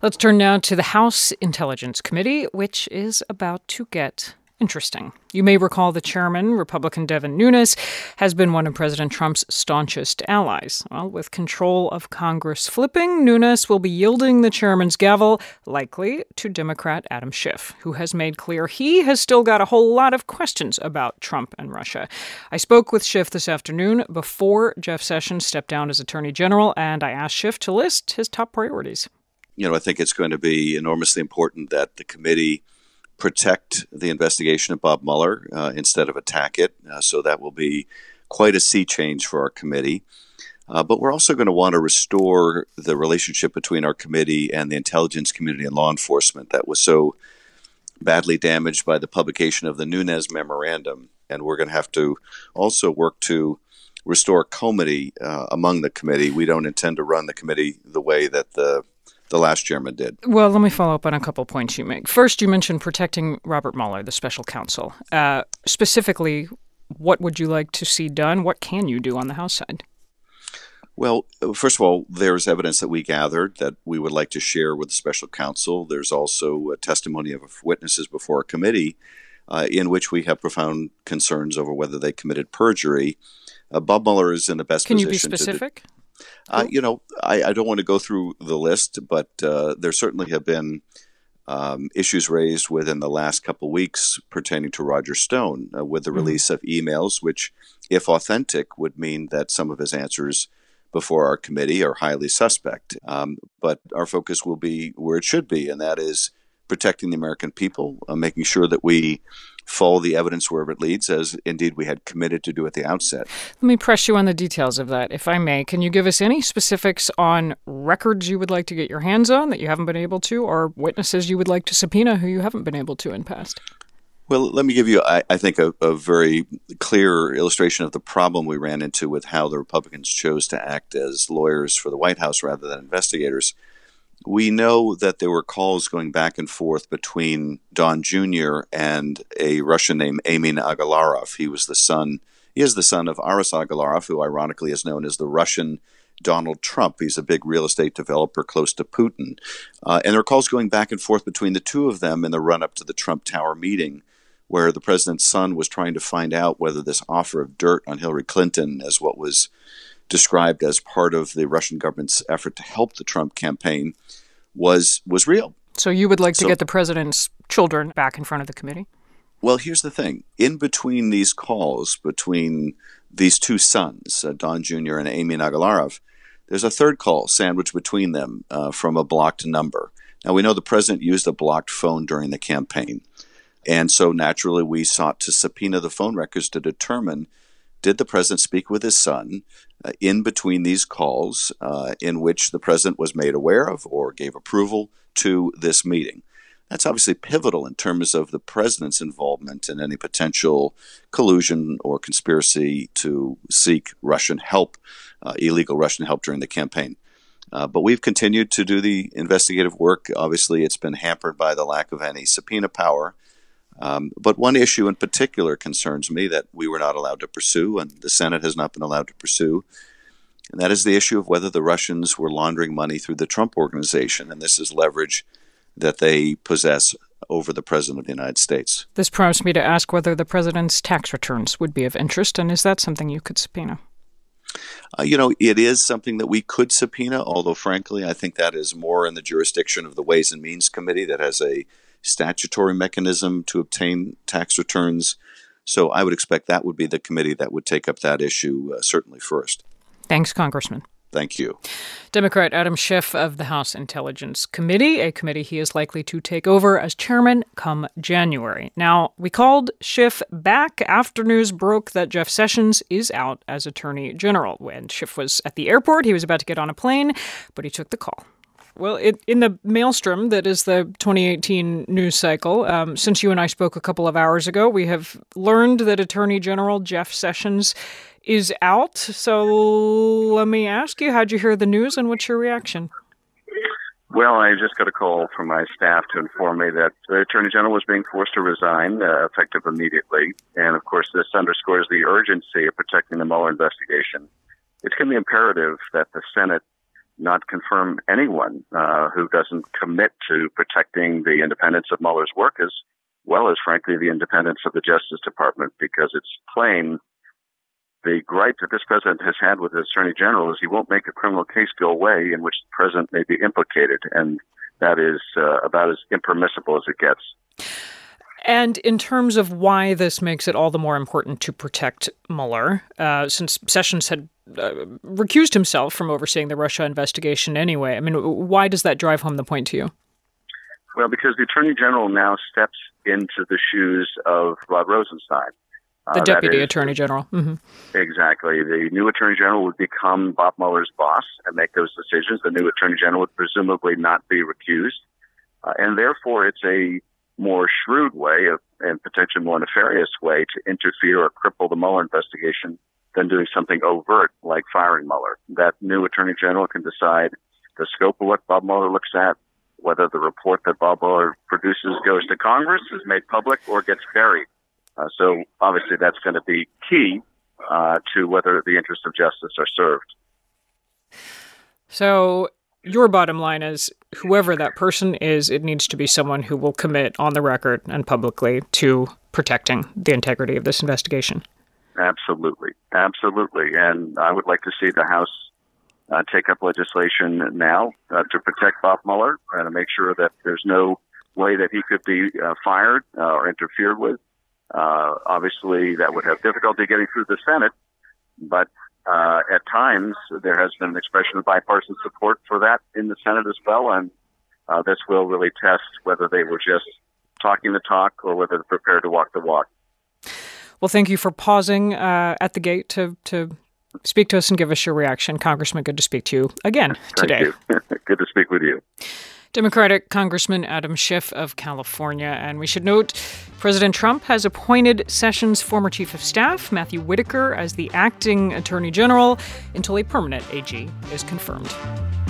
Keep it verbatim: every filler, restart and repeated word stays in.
Let's turn now to the House Intelligence Committee, which is about to get interesting. You may recall the chairman, Republican Devin Nunes, has been one of President Trump's staunchest allies. Well, with control of Congress flipping, Nunes will be yielding the chairman's gavel, likely to Democrat Adam Schiff, who has made clear he has still got a whole lot of questions about Trump and Russia. I spoke with Schiff this afternoon before Jeff Sessions stepped down as Attorney General, and I asked Schiff to list his top priorities. You know, I think it's going to be enormously important that the committee protect the investigation of Bob Mueller uh, instead of attack it. Uh, so that will be quite a sea change for our committee. Uh, but we're also going to want to restore the relationship between our committee and the intelligence community and law enforcement that was so badly damaged by the publication of the Nunes memorandum. And we're going to have to also work to restore comity uh, among the committee. We don't intend to run the committee the way that the the last chairman did. Well, let me follow up on a couple of points you make. First, you mentioned protecting Robert Mueller, the special counsel. Uh, specifically, what would you like to see done? What can you do on the House side? Well, first of all, there's evidence that we gathered that we would like to share with the special counsel. There's also a testimony of witnesses before a committee uh, in which we have profound concerns over whether they committed perjury. Uh, Bob Mueller is in the best Can position. Can you be specific? To Uh, you know, I, I don't want to go through the list, but uh, there certainly have been um, issues raised within the last couple of weeks pertaining to Roger Stone uh, with the mm-hmm. release of emails, which, if authentic, would mean that some of his answers before our committee are highly suspect. Um, but our focus will be where it should be, and that is protecting the American people, uh, making sure that we follow the evidence wherever it leads, as indeed we had committed to do at the outset. Let me press you on the details of that, if I may. Can you give us any specifics on records you would like to get your hands on that you haven't been able to, or witnesses you would like to subpoena who you haven't been able to in past? Well, let me give you, I, I think, a, a very clear illustration of the problem we ran into with how the Republicans chose to act as lawyers for the White House rather than investigators. We know that there were calls going back and forth between Don Junior and a Russian named Emin Agalarov. He was the son, he is the son of Aras Agalarov, who ironically is known as the Russian Donald Trump. He's a big real estate developer close to Putin. Uh, and there were calls going back and forth between the two of them in the run-up to the Trump Tower meeting, where the president's son was trying to find out whether this offer of dirt on Hillary Clinton, as what was described as part of the Russian government's effort to help the Trump campaign, was was real. So you would like to so, get the president's children back in front of the committee? Well, here's the thing. In between these calls, between these two sons, uh, Don Junior and Emin Agalarov, there's a third call sandwiched between them uh, from a blocked number. Now, we know the president used a blocked phone during the campaign. And so naturally, we sought to subpoena the phone records to determine, did the president speak with his son uh, in between these calls uh, in which the president was made aware of or gave approval to this meeting? That's obviously pivotal in terms of the president's involvement in any potential collusion or conspiracy to seek Russian help, uh, illegal Russian help during the campaign. Uh, but we've continued to do the investigative work. Obviously, it's been hampered by the lack of any subpoena power. Um, but one issue in particular concerns me that we were not allowed to pursue, and the Senate has not been allowed to pursue, and that is the issue of whether the Russians were laundering money through the Trump Organization, and this is leverage that they possess over the President of the United States. This prompts me to ask whether the president's tax returns would be of interest, and is that something you could subpoena? Uh, you know, it is something that we could subpoena, although frankly, I think that is more in the jurisdiction of the Ways and Means Committee that has a statutory mechanism to obtain tax returns. So I would expect that would be the committee that would take up that issue uh, certainly first. Thanks, Congressman. Thank you. Democrat Adam Schiff of the House Intelligence Committee, a committee he is likely to take over as chairman come January. Now, we called Schiff back after news broke that Jeff Sessions is out as Attorney General. When Schiff was at the airport, he was about to get on a plane, but he took the call. Well, it, in the maelstrom that is the twenty eighteen news cycle, um, since you and I spoke a couple of hours ago, we have learned that Attorney General Jeff Sessions is out. So let me ask you, how'd you hear the news and what's your reaction? Well, I just got a call from my staff to inform me that the Attorney General was being forced to resign, uh, effective immediately. And, of course, this underscores the urgency of protecting the Mueller investigation. It's going to be imperative that the Senate not confirm anyone uh, who doesn't commit to protecting the independence of Mueller's work, as well as, frankly, the independence of the Justice Department, because it's plain the gripe that this president has had with the Attorney General is he won't make a criminal case go away in which the president may be implicated, and that is uh, about as impermissible as it gets. And in terms of why this makes it all the more important to protect Mueller, uh, since Sessions had uh, recused himself from overseeing the Russia investigation anyway, I mean, why does that drive home the point to you? Well, because the Attorney General now steps into the shoes of Rod Rosenstein. The uh, Deputy is, Attorney General. Mm-hmm. Exactly. The new Attorney General would become Bob Mueller's boss and make those decisions. The new Attorney General would presumably not be recused. Uh, and therefore, it's a more shrewd way of, and potentially more nefarious way to interfere or cripple the Mueller investigation than doing something overt like firing Mueller. That new Attorney General can decide the scope of what Bob Mueller looks at, whether the report that Bob Mueller produces goes to Congress, is made public, or gets buried. Uh, so obviously that's going to be key uh, to whether the interests of justice are served. So your bottom line is whoever that person is, it needs to be someone who will commit on the record and publicly to protecting the integrity of this investigation. Absolutely. Absolutely. And I would like to see the House uh, take up legislation now uh, to protect Bob Mueller and to make sure that there's no way that he could be uh, fired uh, or interfered with. Uh, obviously, that would have difficulty getting through the Senate, but uh, at times there has been an expression of bipartisan support for that in the Senate as well, and uh, this will really test whether they were just talking the talk or whether they're prepared to walk the walk. Well, thank you for pausing uh, at the gate to, to speak to us and give us your reaction. Congressman, good to speak to you again today. Thank you. Good to speak with you. Democratic Congressman Adam Schiff of California. And we should note President Trump has appointed Sessions' former chief of staff, Matthew Whitaker, as the acting attorney general until a permanent A G is confirmed.